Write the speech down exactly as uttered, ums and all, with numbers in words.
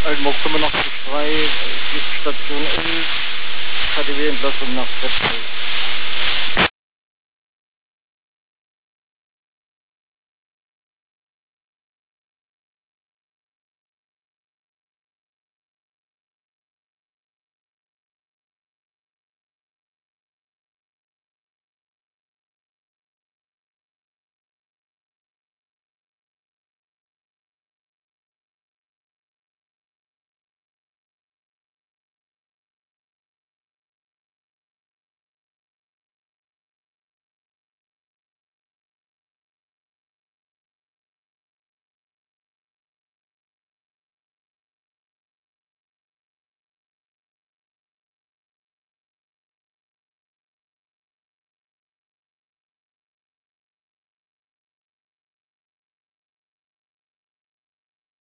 Altenburg fünfundachtzig Komma drei, Station elf, K D W-Entlassung nach Fett.